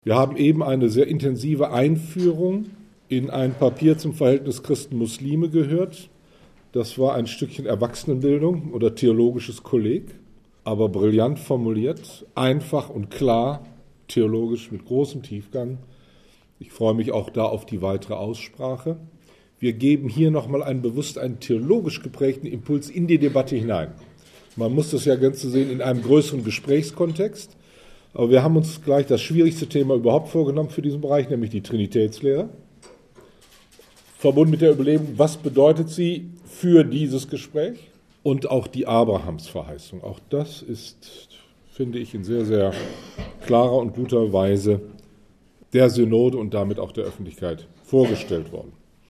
Wir haben eben eine sehr intensive Einführung in ein Papier zum Verhältnis Christen-Muslime gehört. Das war ein Stückchen Erwachsenenbildung oder theologisches Kolleg, aber brillant formuliert, einfach und klar, theologisch mit großem Tiefgang. Ich freue mich auch da auf die weitere Aussprache. Wir geben hier nochmal einen theologisch geprägten Impuls in die Debatte hinein. Man muss das ja ganz sehen in einem größeren Gesprächskontext. Aber wir haben uns gleich das schwierigste Thema überhaupt vorgenommen für diesen Bereich, nämlich die Trinitätslehre. Verbunden mit der Überlegung, was bedeutet sie für dieses Gespräch? Und auch die Abrahamsverheißung. Auch das ist, finde ich, in sehr, sehr klarer und guter Weise der Synode und damit auch der Öffentlichkeit vorgestellt worden.